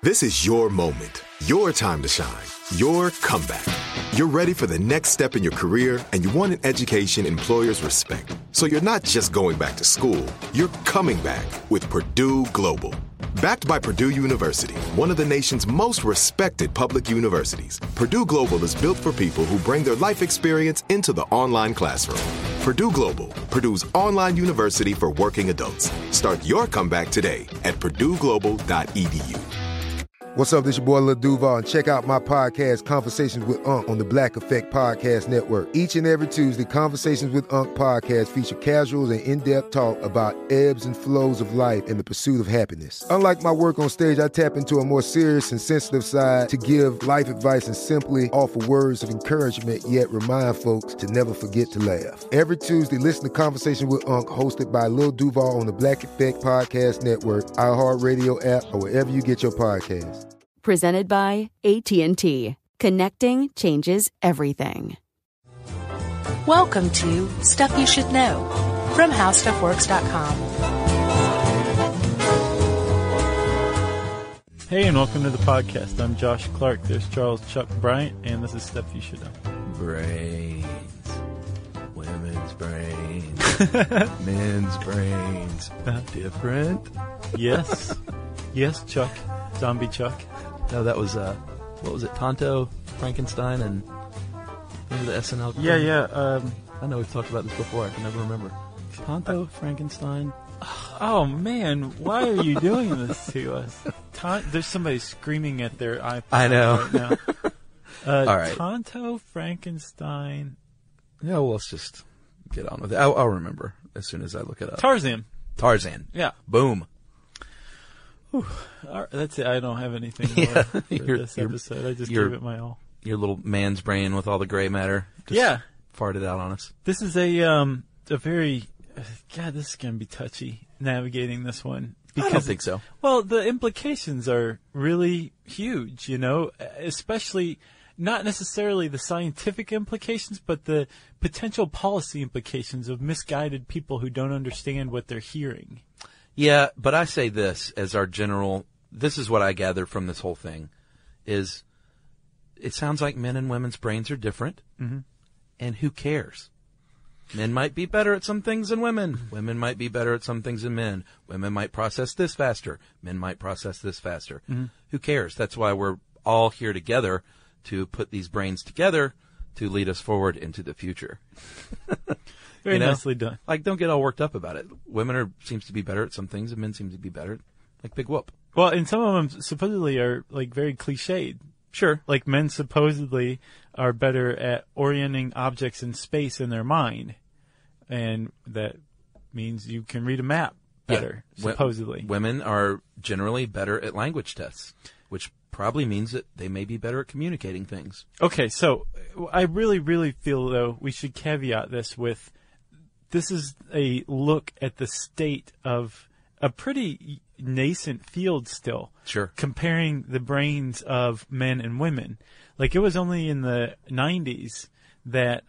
This is your moment, your time to shine, your comeback. You're ready for the next step in your career, and you want an education employers respect. So you're not just going back to school, you're coming back with Purdue Global. Backed by Purdue University, one of the nation's most respected public universities, Purdue Global is built for people who bring their life experience into the online classroom. Purdue Global, Purdue's online university for working adults. Start your comeback today at purdueglobal.edu. What's up, this your boy Lil Duval, and check out my podcast, Conversations with Unc, on the Black Effect Podcast Network. Each and every Tuesday, Conversations with Unc podcast feature casual and in-depth talk about ebbs and flows of life and the pursuit of happiness. Unlike my work on stage, I tap into a more serious and sensitive side to give life advice and simply offer words of encouragement, yet remind folks to never forget to laugh. Every Tuesday, listen to Conversation with Unc, hosted by Lil Duval on the Black Effect Podcast Network, iHeartRadio app, or wherever you get your podcasts. Presented by AT&T. Connecting changes everything. Welcome to Stuff You Should Know from HowStuffWorks.com. Hey, and welcome to the podcast. I'm Josh Clark. There's Charles Chuck Bryant, and this is Stuff You Should Know. Brains. Women's brains. Men's brains. Different? Yes. Yes, Chuck. Zombie Chuck. No, that was, what was it, Tonto, Frankenstein, and remember the SNL crew? Yeah. I know we've talked about this before. I can never remember. Tonto, Frankenstein. Oh, man. Why are you doing this to us? There's somebody screaming at their iPad. I know. Right now. All right. Tonto, Frankenstein. Yeah, well, let's just get on with it. I'll remember as soon as I look it up. Tarzan. Yeah. Boom. All right, that's it. I don't have anything more for this episode. I just gave it my all. Your little man's brain with all the gray matter just farted out on us. This is a very... God, this is going to be touchy, navigating this one. I don't think so. Well, the implications are really huge, you know, especially not necessarily the scientific implications, but the potential policy implications of misguided people who don't understand what they're hearing. Yeah, but I say this as our general, this is what I gather from this whole thing, is it sounds like men and women's brains are different, and who cares? Men might be better at some things than women. Women might be better at some things than men. Women might process this faster. Men might process this faster. Who cares? That's why we're all here together to put these brains together to lead us forward into the future. Very nicely done. Like, don't get all worked up about it. Women seems to be better at some things, and men seem to be better. Like big whoop. Well, and some of them supposedly are like very cliched. Sure. Like men supposedly are better at orienting objects in space in their mind, and that means you can read a map better. Supposedly, women are generally better at language tests, which probably means that they may be better at communicating things. Okay, so I really, really feel though we should caveat this with. This is a look at the state of a pretty nascent field still. Sure. Comparing the brains of men and women. Like, it was only in the 90s that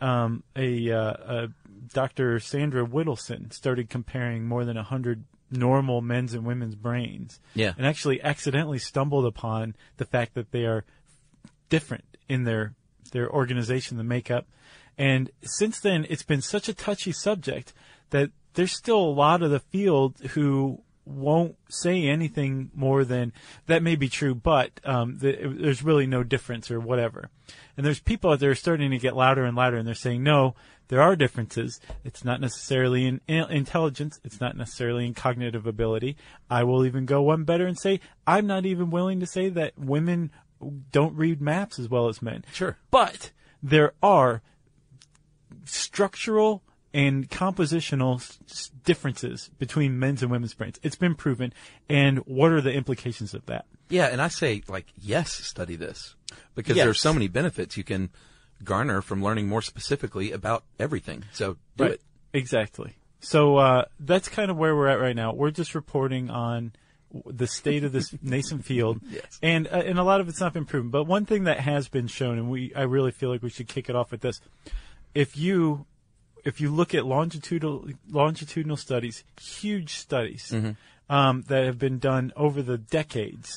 Dr. Sandra Whittleson started comparing more than 100 normal men's and women's brains. Yeah. And actually accidentally stumbled upon the fact that they are different in their organization, the makeup. And since then, it's been such a touchy subject that there's still a lot of the field who won't say anything more than, that may be true, but there's really no difference or whatever. And there's people out there starting to get louder and louder, and they're saying, no, there are differences. It's not necessarily in intelligence. It's not necessarily in cognitive ability. I will even go one better and say, I'm not even willing to say that women don't read maps as well as men. Sure. But there are structural and compositional differences between men's and women's brains. It's been proven. And what are the implications of that? Yeah, and I say, like, yes, study this. Because there are so many benefits you can garner from learning more specifically about everything. So do it. Exactly. So that's kind of where we're at right now. We're just reporting on the state of this nascent field. Yes. And a lot of it's not been proven. But one thing that has been shown, and I really feel like we should kick it off with this. If you look at longitudinal studies, huge studies that have been done over the decades,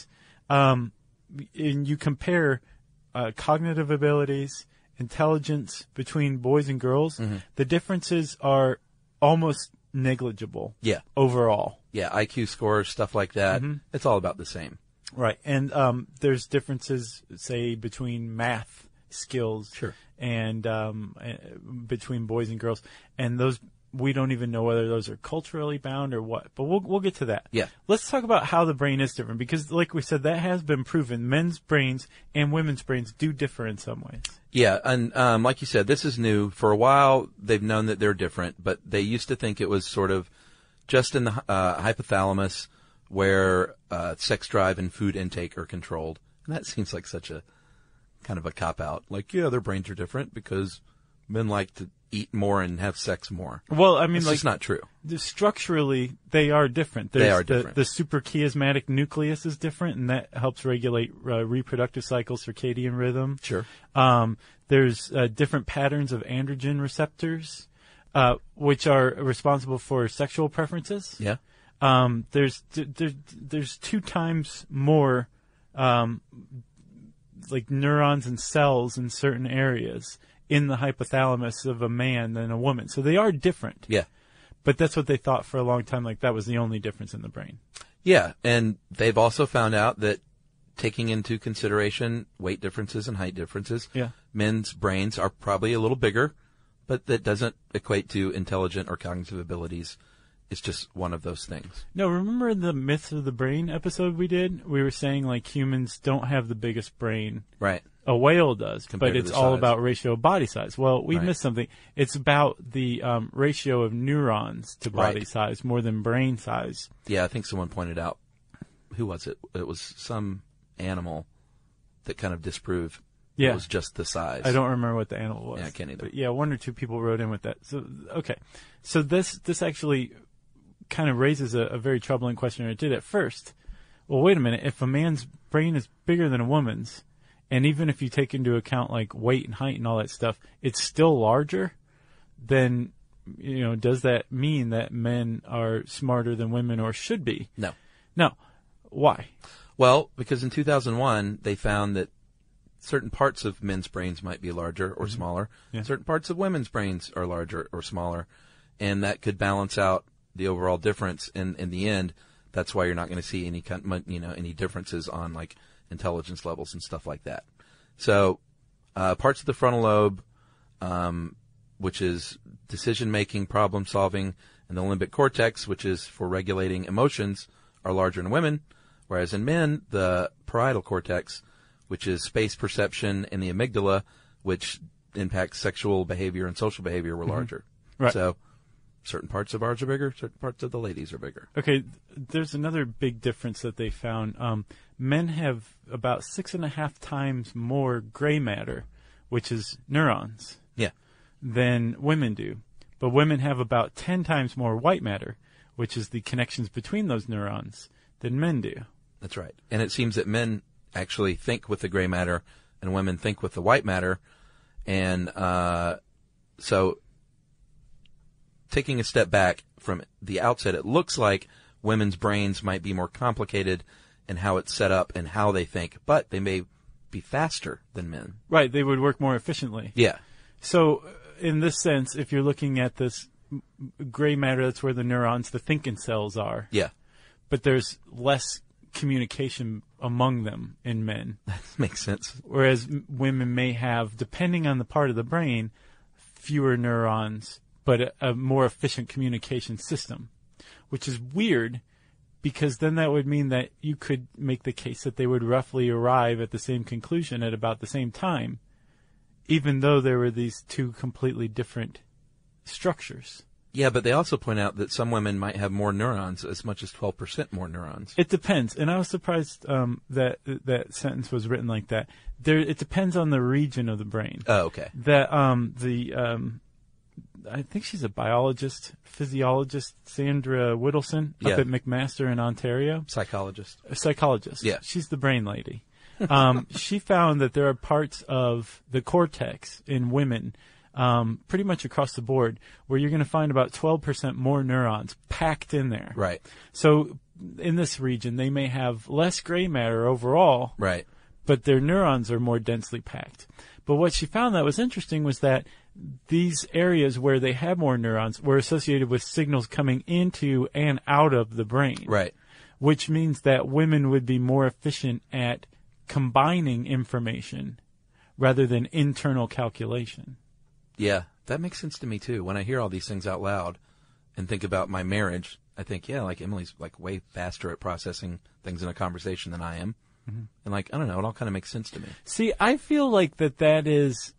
and you compare cognitive abilities, intelligence between boys and girls, the differences are almost negligible. Yeah. Overall. Yeah, IQ scores, stuff like that. It's all about the same. Right. And there's differences, say, between math skills and between boys and girls. And those, we don't even know whether those are culturally bound or what. But we'll get to that. Yeah. Let's talk about how the brain is different, because like we said, that has been proven. Men's brains and women's brains do differ in some ways. Yeah, and like you said, this is new. For a while, they've known that they're different, but they used to think it was sort of just in the hypothalamus where sex drive and food intake are controlled. And that seems like such a kind of a cop-out. Like, yeah, their brains are different because men like to eat more and have sex more. Well, I mean, it's like, just not true. Structurally, they are different. They are different. The suprachiasmatic nucleus is different, and that helps regulate reproductive cycle, circadian rhythm. Sure. There's different patterns of androgen receptors, which are responsible for sexual preferences. Yeah. There's 2 times more like neurons and cells in certain areas in the hypothalamus of a man than a woman. So they are different. Yeah. But that's what they thought for a long time, like that was the only difference in the brain. Yeah, and they've also found out that taking into consideration weight differences and height differences, men's brains are probably a little bigger, but that doesn't equate to intelligent or cognitive abilities. It's just one of those things. No, remember the Myths of the Brain episode we did? We were saying like humans don't have the biggest brain. Right. A whale does, Compared but to it's the all size. about ratio of body size. Well, we Right. missed something. It's about the ratio of neurons to body Right. size more than brain size. Yeah, I think someone pointed out, who was it? It was some animal that kind of disproved Yeah. it was just the size. I don't remember what the animal was. Yeah, I can't either. But yeah, 1 or 2 people wrote in with that. So, okay. So this actually kind of raises a very troubling question, or it did at first. Well, wait a minute. If a man's brain is bigger than a woman's, and even if you take into account like weight and height and all that stuff, it's still larger, then, you know, does that mean that men are smarter than women, or should be? No. No. Why? Well, because in 2001, they found that certain parts of men's brains might be larger or smaller. Yeah. Certain parts of women's brains are larger or smaller. And that could balance out the overall difference in the end. That's why you're not going to see any any differences on like intelligence levels and stuff like that. So, parts of the frontal lobe, which is decision making, problem solving, and the limbic cortex, which is for regulating emotions, are larger in women, whereas in men, the parietal cortex, which is space perception, and the amygdala, which impacts sexual behavior and social behavior, were larger. Right. So, certain parts of ours are bigger, certain parts of the ladies are bigger. Okay, there's another big difference that they found. Men have about 6.5 times more gray matter, which is neurons, Yeah. than women do. But women have about 10 times more white matter, which is the connections between those neurons, than men do. That's right. And it seems that men actually think with the gray matter and women think with the white matter. And so taking a step back from the outset, it looks like women's brains might be more complicated in how it's set up and how they think, but they may be faster than men. Right, they would work more efficiently. Yeah. So, in this sense, if you're looking at this gray matter, that's where the neurons, the thinking cells are. Yeah. But there's less communication among them in men. That makes sense. Whereas women may have, depending on the part of the brain, fewer neurons, but a more efficient communication system, which is weird because then that would mean that you could make the case that they would roughly arrive at the same conclusion at about the same time, even though there were these 2 completely different structures. Yeah, but they also point out that some women might have more neurons, as much as 12% more neurons. It depends, and I was surprised that sentence was written like that. It depends on the region of the brain. Oh, okay. That I think she's a biologist, physiologist, Sandra Whittleson, Yeah. up at McMaster in Ontario. Psychologist. A psychologist. Yeah. She's the brain lady. She found that there are parts of the cortex in women pretty much across the board, where you're going to find about 12% more neurons packed in there. Right. So in this region, they may have less gray matter overall, Right. but their neurons are more densely packed. But what she found that was interesting was that these areas where they had more neurons were associated with signals coming into and out of the brain. Right. Which means that women would be more efficient at combining information rather than internal calculation. Yeah, that makes sense to me too. When I hear all these things out loud and think about my marriage, I think, yeah, like Emily's like way faster at processing things in a conversation than I am. Mm-hmm. And like, I don't know, it all kind of makes sense to me. See, I feel like that this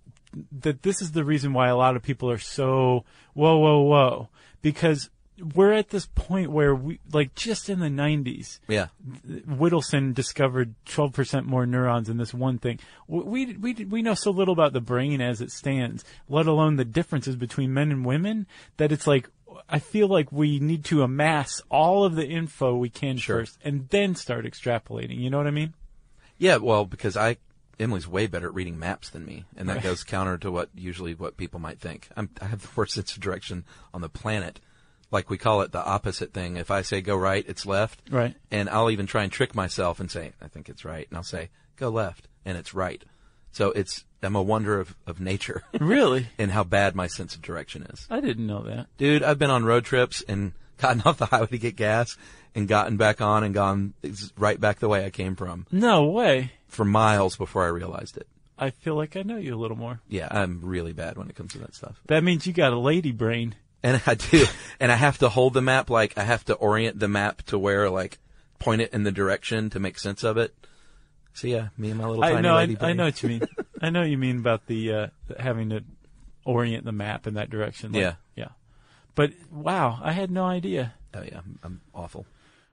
is the reason why a lot of people are so whoa, because we're at this point where we, like, just in the 90s, Yeah. Whittleson discovered 12% more neurons in this one thing. We know so little about the brain as it stands, let alone the differences between men and women, that it's like, I feel like we need to amass all of the info we can first and then start extrapolating. You know what I mean? Yeah, well, because Emily's way better at reading maps than me, and that goes counter to what people might think. I have the worst sense of direction on the planet. Like, we call it the opposite thing. If I say go right, it's left. Right. And I'll even try and trick myself and say, I think it's right. And I'll say, go left, and it's right. So I'm a wonder of nature. Really? And how bad my sense of direction is. I didn't know that. Dude, I've been on road trips and gotten off the highway to get gas and gotten back on and gone right back the way I came from. No way. For miles before I realized it. I feel like I know you a little more. Yeah, I'm really bad when it comes to that stuff. That means you got a lady brain. And I do. And I have to hold the map, like, I have to orient the map to where, like, point it in the direction to make sense of it. So, yeah, me and my little tiny lady brain. I know what you mean. I know what you mean about the having to orient the map in that direction. Like, yeah. But, wow, I had no idea. Oh, yeah, I'm awful.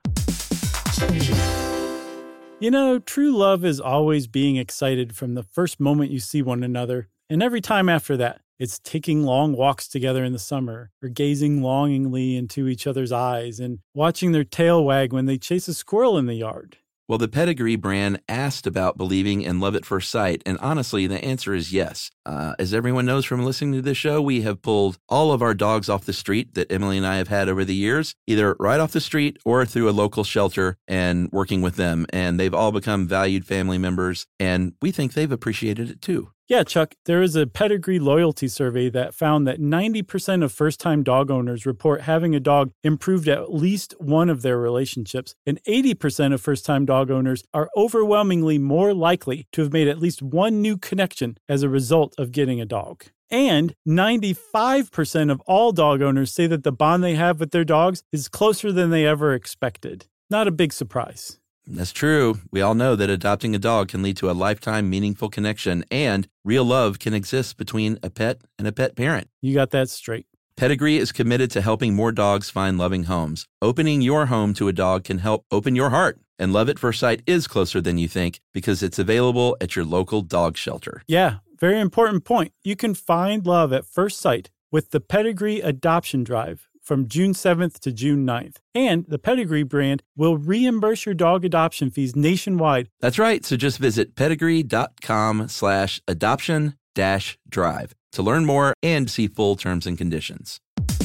You know, true love is always being excited from the first moment you see one another, and every time after that. It's taking long walks together in the summer, or gazing longingly into each other's eyes and watching their tail wag when they chase a squirrel in the yard. Well, the Pedigree brand asked about believing in love at first sight, and honestly, the answer is yes. As everyone knows from listening to this show, we have pulled all of our dogs off the street that Emily and I have had over the years, either right off the street or through a local shelter and working with them, and they've all become valued family members, and we think they've appreciated it too. Yeah, Chuck, there is a Pedigree loyalty survey that found that 90% of first-time dog owners report having a dog improved at least one of their relationships, and 80% of first-time dog owners are overwhelmingly more likely to have made at least one new connection as a result of getting a dog. And 95% of all dog owners say that the bond they have with their dogs is closer than they ever expected. Not a big surprise. That's true. We all know that adopting a dog can lead to a lifetime meaningful connection, and real love can exist between a pet and a pet parent. You got that straight. Pedigree is committed to helping more dogs find loving homes. Opening your home to a dog can help open your heart. And Love at First Sight is closer than you think because it's available at your local dog shelter. Yeah, very important point. You can find love at first sight with the Pedigree Adoption Drive from June 7th to June 9th. And the Pedigree brand will reimburse your dog adoption fees nationwide. That's right. So just visit pedigree.com/adoption-drive to learn more and see full terms and conditions.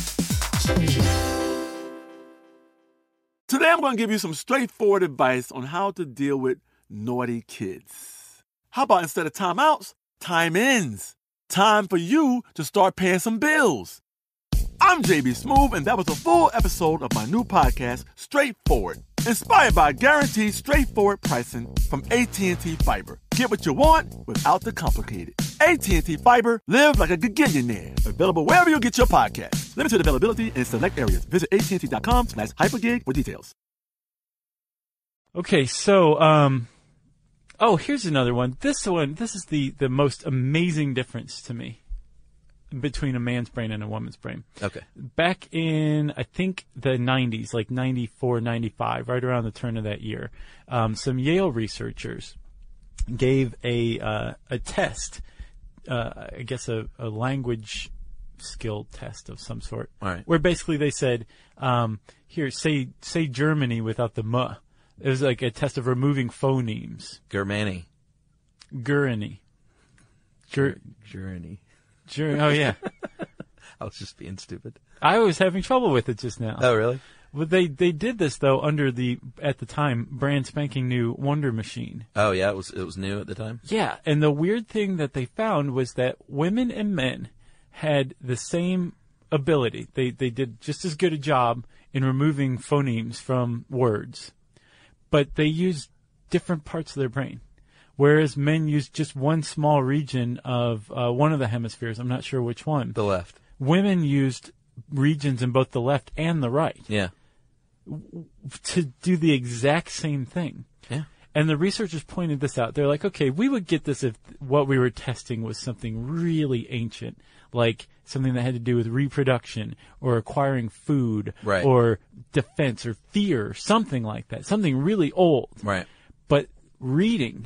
Today I'm going to give you some straightforward advice on how to deal with naughty kids. How about instead of timeouts, time-ins? Time for you to start paying some bills. I'm JB Smoove, and that was a full episode of my new podcast, Straightforward, inspired by guaranteed straightforward pricing from AT&T Fiber. Get what you want without the complicated. AT&T Fiber, live like a gigillionaire. Available wherever you get your podcast. Limited availability in select areas. Visit AT&T.com/hypergig for details. Okay, so, here's another one. This is the most amazing difference to me between a man's brain and a woman's brain. Okay. Back in, I think, the 90s, like 94, 95, right around the turn of that year, some Yale researchers gave a test, I guess a language skill test of some sort, all right, where basically they said, here, say Germany without the M. It was like a test of removing phonemes. Germany. Gurney. Journey. Oh, yeah. I was just being stupid. I was having trouble with it just now. Oh, really? But they did this, though, under the, at the time, brand spanking new Wonder Machine. Oh, yeah? It was new at the time? Yeah, and the weird thing that they found was that women and men had the same ability. They did just as good a job in removing phonemes from words, but they used different parts of their brain. Whereas men use just one small region of one of the hemispheres. I'm not sure which one. The left. Women used regions in both the left and the right. Yeah. To do the exact same thing. Yeah. And the researchers pointed this out. They're like, okay, we would get this if what we were testing was something really ancient, like something that had to do with reproduction or acquiring food right. or defense or fear, or something like that, something really old. Right. But reading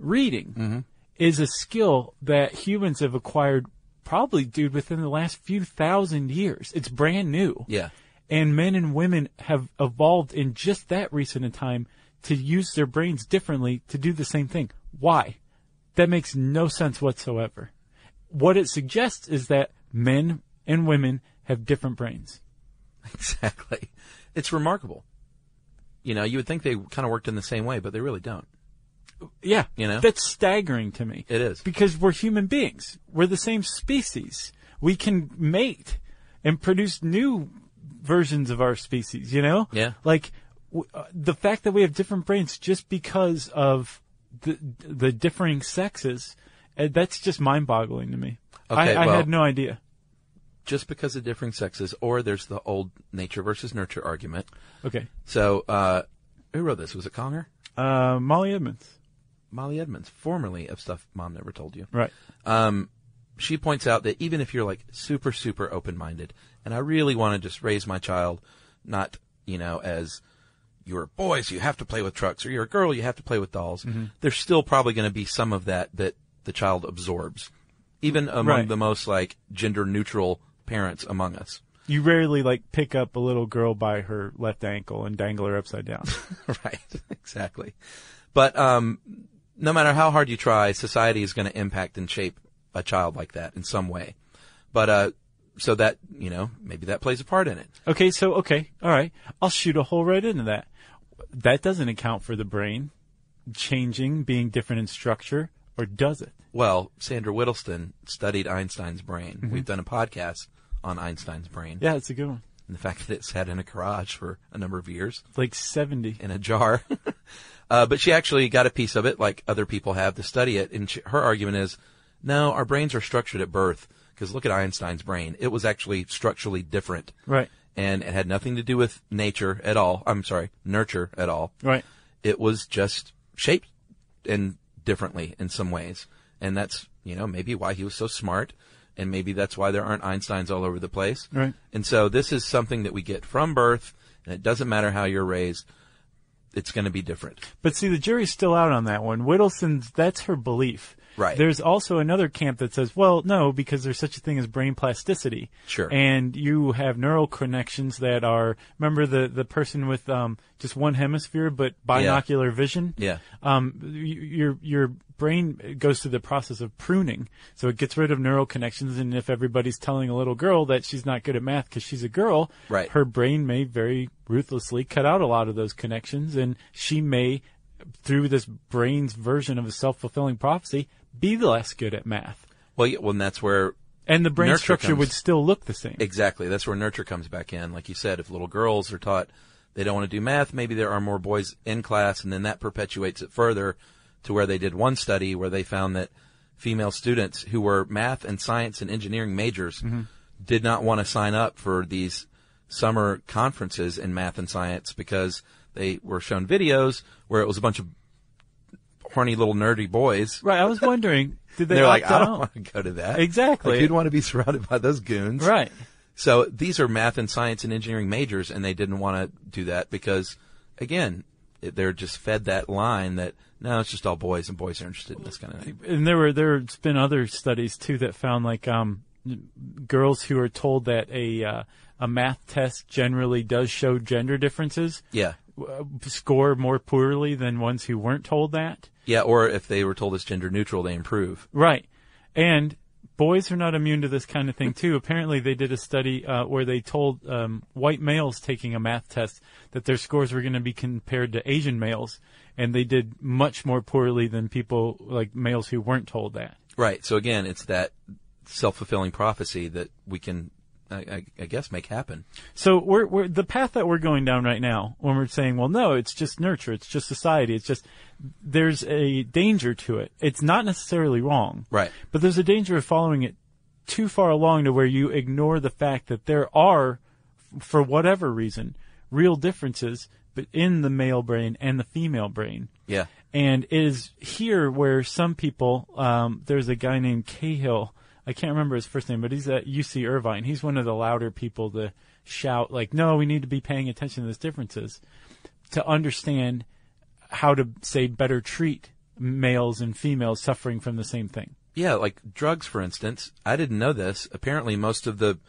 is a skill that humans have acquired probably, dude, within the last few thousand years. It's brand new. Yeah. And men and women have evolved in just that recent a time to use their brains differently to do the same thing. Why? That makes no sense whatsoever. What it suggests is that men and women have different brains. Exactly. It's remarkable. You know, you would think they kind of worked in the same way, but they really don't. Yeah. You know? That's staggering to me. It is. Because we're human beings. We're the same species. We can mate and produce new versions of our species, you know? Yeah. Like, the fact that we have different brains just because of the differing sexes, that's just mind-boggling to me. Okay, I well, had no idea. Just because of differing sexes, or there's the old nature versus nurture argument. Okay. So, who wrote this? Was it Conger? Molly Edmonds. Molly Edmonds, formerly of Stuff Mom Never Told You. Right. She points out that even if you're like super, super open-minded, and I really want to just raise my child, not, you know, as you're boys, you have to play with trucks, or you're a girl, you have to play with dolls, there's still probably going to be some of that the child absorbs, even among the most like gender-neutral parents among us. You rarely like pick up a little girl by her left ankle and dangle her upside down. Right, exactly. But no matter how hard you try, society is going to impact and shape a child like that in some way. But so that, you know, maybe that plays a part in it. Okay, all right. I'll shoot a hole right into that. That doesn't account for the brain changing, being different in structure, or does it? Well, Sandra Whittleston studied Einstein's brain. We've done a podcast on Einstein's brain. Yeah, it's a good one. And the fact that it sat in a garage for a number of years. Like 70. In a jar. But she actually got a piece of it, like other people have, to study it. And her argument is, no, our brains are structured at birth. Because look at Einstein's brain. It was actually structurally different. Right. And it had nothing to do with nurture at all. Right. It was just shaped and differently in some ways. And that's, you know, maybe why he was so smart. And maybe that's why there aren't Einsteins all over the place. Right. And so this is something that we get from birth. And it doesn't matter how you're raised. It's going to be different. But see, the jury's still out on that one. Whittleston's, that's her belief. Right. There's also another camp that says, well, no, because there's such a thing as brain plasticity. Sure. And you have neural connections that are, remember the person with just one hemisphere but binocular vision? Yeah. Your brain goes through the process of pruning. So it gets rid of neural connections, and if everybody's telling a little girl that she's not good at math because she's a girl, right, her brain may very ruthlessly cut out a lot of those connections, and she may, through this brain's version of a self-fulfilling prophecy, be less good at math. Well, yeah, well, and that's where... And the brain structure would still look the same. Exactly. That's where nurture comes back in. Like you said, if little girls are taught they don't want to do math, maybe there are more boys in class, and then that perpetuates it further to where they did one study where they found that female students who were math and science and engineering majors did not want to sign up for these summer conferences in math and science because they were shown videos where it was a bunch of horny little nerdy boys. Right. I was wondering, did they They're like, opt I don't out? want to go to that. Exactly. Like, you'd want to be surrounded by those goons. Right. So these are math and science and engineering majors, and they didn't want to do that because, again, they're just fed that line that, no, it's just all boys, and boys are interested in this kind of thing. And there's been other studies, too, that found, like, girls who are told that a math test generally does show gender differences. Yeah. Score more poorly than ones who weren't told that. Yeah, or if they were told it's gender neutral, they improve. Right. And boys are not immune to this kind of thing, too. Apparently, they did a study where they told white males taking a math test that their scores were going to be compared to Asian males, and they did much more poorly than people like males who weren't told that. Right. So, again, it's that self-fulfilling prophecy that we can, I guess, make happen. So we're the path that we're going down right now, when we're saying, well, no, it's just nurture, it's just society, it's just, there's a danger to it. It's not necessarily wrong. Right. But there's a danger of following it too far along to where you ignore the fact that there are, for whatever reason, real differences in the male brain and the female brain. Yeah. And it is here where some people, there's a guy named Cahill, I can't remember his first name, but he's at UC Irvine. He's one of the louder people to shout, like, no, we need to be paying attention to these differences to understand how to, say, better treat males and females suffering from the same thing. Yeah, like drugs, for instance. I didn't know this. Apparently, most of the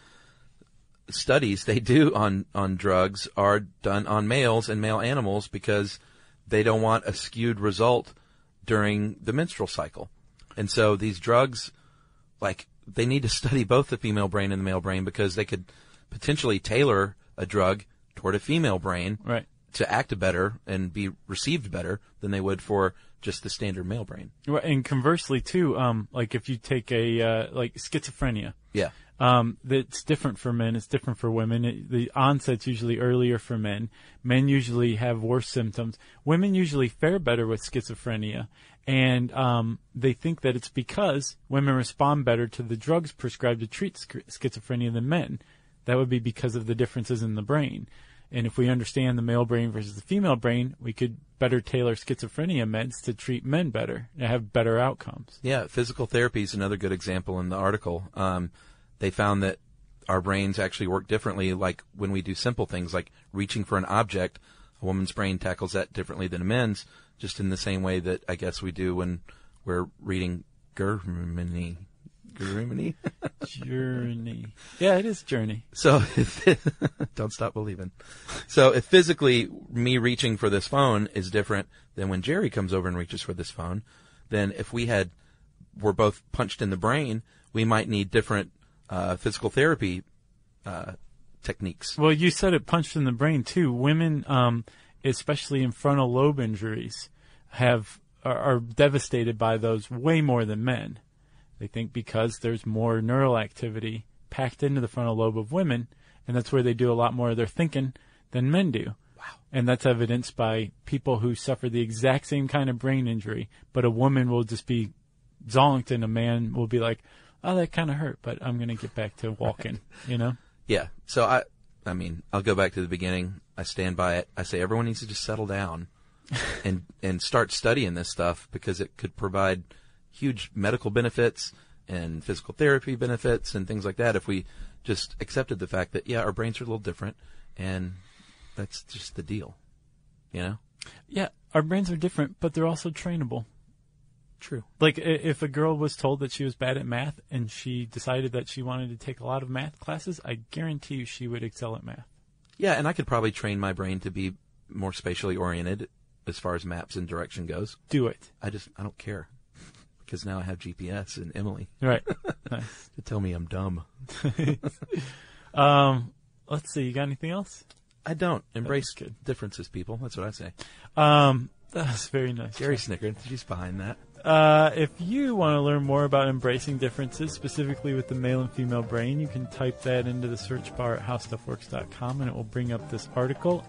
studies they do on drugs are done on males and male animals because they don't want a skewed result during the menstrual cycle. And so these drugs, like, they need to study both the female brain and the male brain because they could potentially tailor a drug toward a female brain right. to act better and be received better than they would for just the standard male brain. Right. And conversely, too, like if you take like schizophrenia. Yeah. That's different for men. It's different for women. The onset's usually earlier for men. Men usually have worse symptoms. Women usually fare better with schizophrenia. And they think that it's because women respond better to the drugs prescribed to treat schizophrenia than men. That would be because of the differences in the brain. And if we understand the male brain versus the female brain, we could better tailor schizophrenia meds to treat men better and have better outcomes. Yeah, physical therapy is another good example in the article. They found that our brains actually work differently, like when we do simple things like reaching for an object. A woman's brain tackles that differently than a men's, just in the same way that I guess we do when we're reading Germany. Journey. Yeah, it is Journey. So, don't stop believing. So if physically me reaching for this phone is different than when Jerry comes over and reaches for this phone, then if we're both punched in the brain, we might need different physical therapy techniques. Well, you said it, punched in the brain too. Women, especially in frontal lobe injuries, are devastated by those way more than men. They think because there's more neural activity packed into the frontal lobe of women, and that's where they do a lot more of their thinking than men do. Wow. And that's evidenced by people who suffer the exact same kind of brain injury, but a woman will just be zonked and a man will be like, oh, that kind of hurt, but I'm going to get back to walking, you know? Yeah. So I mean, I'll go back to the beginning. I stand by it. I say everyone needs to just settle down and start studying this stuff because it could provide huge medical benefits and physical therapy benefits and things like that if we just accepted the fact that, yeah, our brains are a little different and that's just the deal, you know? Yeah, our brains are different, but they're also trainable. True. Like if a girl was told that she was bad at math and she decided that she wanted to take a lot of math classes, I guarantee you she would excel at math. Yeah, and I could probably train my brain to be more spatially oriented as far as maps and direction goes. Do it. I don't care. Because now I have GPS and Emily. Right. Nice. To tell me I'm dumb. Let's see. You got anything else? I don't. Embrace differences, people. That's what I say. That's very nice. Gary snickered. She's behind that. If you want to learn more about embracing differences, specifically with the male and female brain, you can type that into the search bar at howstuffworks.com and it will bring up this article.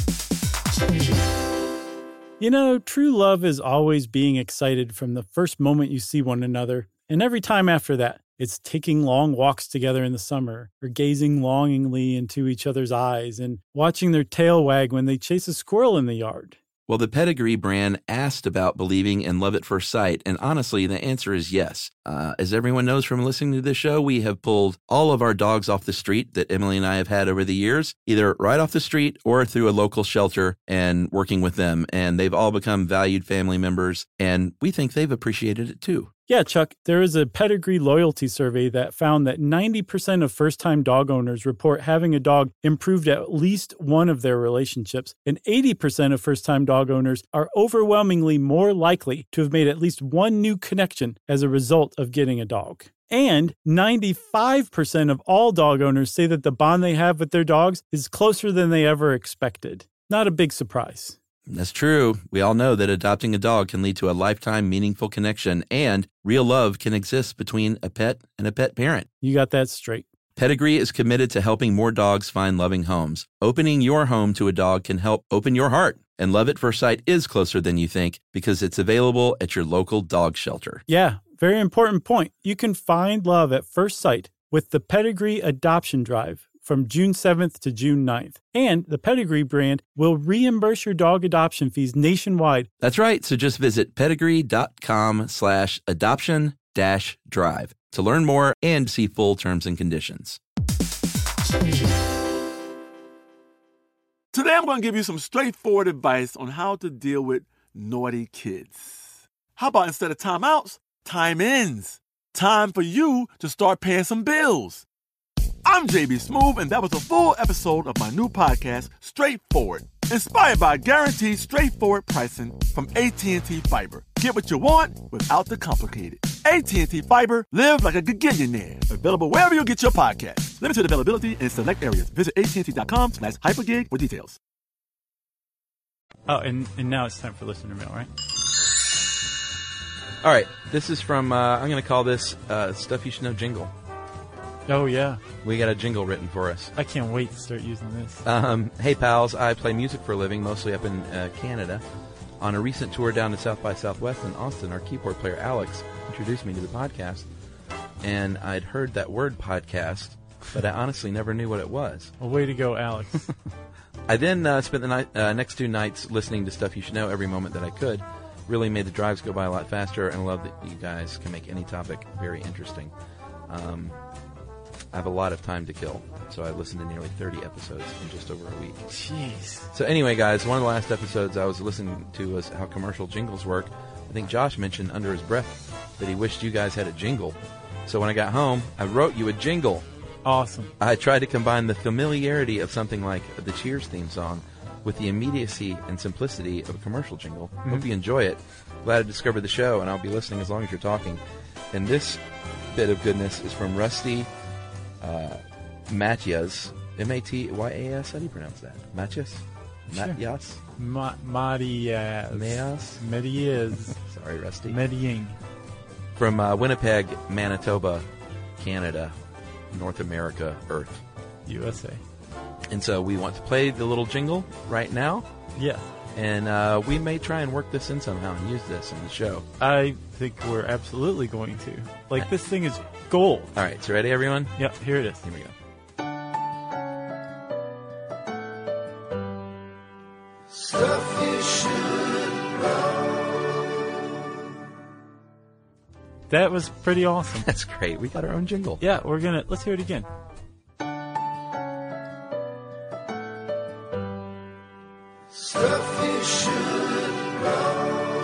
You know, true love is always being excited from the first moment you see one another, and every time after that. It's taking long walks together in the summer, or gazing longingly into each other's eyes, and watching their tail wag when they chase a squirrel in the yard. Well, the Pedigree brand asked about believing in love at first sight, and honestly, the answer is yes. As everyone knows from listening to this show, we have pulled all of our dogs off the street that Emily and I have had over the years, either right off the street or through a local shelter and working with them, and they've all become valued family members, and we think they've appreciated it too. Yeah, Chuck, there is a Pedigree loyalty survey that found that 90% of first-time dog owners report having a dog improved at least one of their relationships, and 80% of first-time dog owners are overwhelmingly more likely to have made at least one new connection as a result of getting a dog. And 95% of all dog owners say that the bond they have with their dogs is closer than they ever expected. Not a big surprise. That's true. We all know that adopting a dog can lead to a lifetime meaningful connection, and real love can exist between a pet and a pet parent. You got that straight. Pedigree is committed to helping more dogs find loving homes. Opening your home to a dog can help open your heart. And Love at First Sight is closer than you think because it's available at your local dog shelter. Yeah, very important point. You can find love at first sight with the Pedigree Adoption Drive from June 7th to June 9th. And the Pedigree brand will reimburse your dog adoption fees nationwide. That's right. So just visit pedigree.com/adoption-drive to learn more and see full terms and conditions. Today I'm going to give you some straightforward advice on how to deal with naughty kids. How about instead of timeouts, time-ins? Time for you to start paying some bills. I'm JB Smoove, and that was a full episode of my new podcast, Straightforward, inspired by guaranteed straightforward pricing from AT&T Fiber. Get what you want without the complicated. AT&T Fiber, live like a gigillionaire. Available wherever you get your podcasts. Limited availability in select areas. Visit AT&T.com/hypergig for details. Oh, and now it's time for listener mail, right? All right. This is from, I'm going to call this Stuff You Should Know jingle. Oh, yeah. We got a jingle written for us. I can't wait to start using this. Hey, pals. I play music for a living, mostly up in Canada. On a recent tour down to South by Southwest in Austin, our keyboard player, Alex, introduced me to the podcast. And I'd heard that word podcast, but I honestly never knew what it was. Well, way to go, Alex. I then spent the next 2 nights listening to Stuff You Should Know every moment that I could. Really made the drives go by a lot faster, and I love that you guys can make any topic very interesting. I have a lot of time to kill, so I listened to nearly 30 episodes in just over a week. Jeez. So anyway, guys, one of the last episodes I was listening to was how commercial jingles work. I think Josh mentioned under his breath that he wished you guys had a jingle. So when I got home, I wrote you a jingle. Awesome. I tried to combine the familiarity of something like the Cheers theme song with the immediacy and simplicity of a commercial jingle. Hope you enjoy it. Glad I discovered the show, and I'll be listening as long as you're talking. And this bit of goodness is from Rusty Matyas, M-A-T-Y-A-S. How do you pronounce that? Matyas? Matyas? Medias. Sorry, Rusty. Medellin. From Winnipeg, Manitoba, Canada, North America, Earth. USA. And so we want to play the little jingle right now. Yeah. And we may try and work this in somehow and use this in the show. I think we're absolutely going to. Like, this thing is gold. All right, so ready, everyone? Yep, here it is. Here we go. Stuff you should know. That was pretty awesome. That's great. We got our own jingle. Yeah, let's hear it again. Stuff you should know.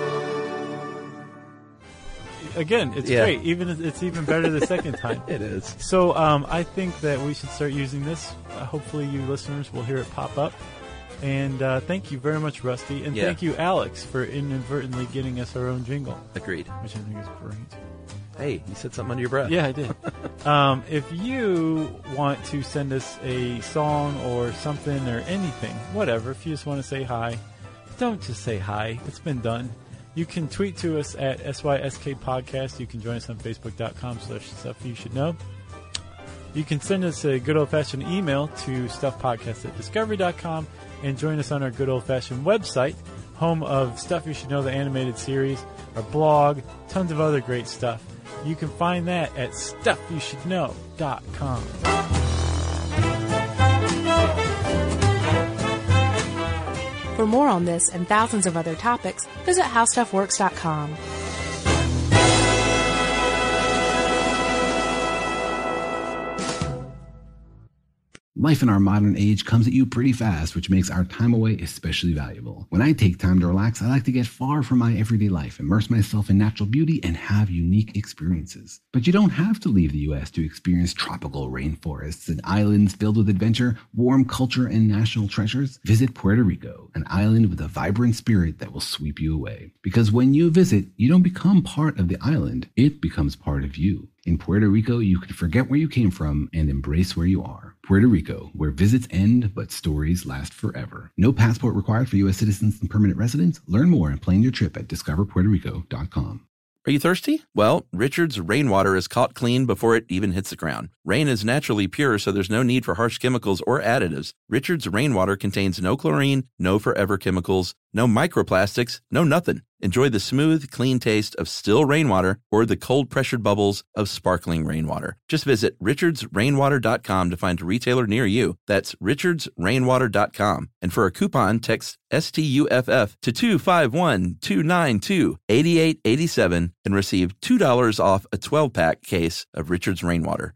Again, it's great. It's even better the second time. It is. So I think that we should start using this. Hopefully you listeners will hear it pop up. And thank you very much, Rusty. And thank you, Alex, for inadvertently getting us our own jingle. Agreed. Which I think is great. Hey, you said something under your breath. Yeah, I did. If you want to send us a song or something or anything, whatever, if you just want to say hi, don't just say hi. It's been done. You can tweet to us at SYSK Podcast. You can join us on Facebook.com/StuffYouShouldKnow. You can send us a good old-fashioned email to StuffPodcast@Discovery.com and join us on our good old-fashioned website, home of Stuff You Should Know, the animated series, our blog, tons of other great stuff. You can find that at StuffYouShouldKnow.com. For more on this and thousands of other topics, visit HowStuffWorks.com. Life in our modern age comes at you pretty fast, which makes our time away especially valuable. When I take time to relax, I like to get far from my everyday life, immerse myself in natural beauty, and have unique experiences. But you don't have to leave the U.S. to experience tropical rainforests and islands filled with adventure, warm culture, and national treasures. Visit Puerto Rico, an island with a vibrant spirit that will sweep you away. Because when you visit, you don't become part of the island, it becomes part of you. In Puerto Rico, you can forget where you came from and embrace where you are. Puerto Rico, where visits end, but stories last forever. No passport required for U.S. citizens and permanent residents. Learn more and plan your trip at discoverpuertorico.com. Are you thirsty? Well, Richard's rainwater is caught clean before it even hits the ground. Rain is naturally pure, so there's no need for harsh chemicals or additives. Richard's rainwater contains no chlorine, no forever chemicals, no microplastics, no nothing. Enjoy the smooth, clean taste of still rainwater or the cold-pressured bubbles of sparkling rainwater. Just visit richardsrainwater.com to find a retailer near you. That's richardsrainwater.com. And for a coupon, text STUFF to 251-292-8887 and receive $2 off a 12-pack case of Richard's Rainwater.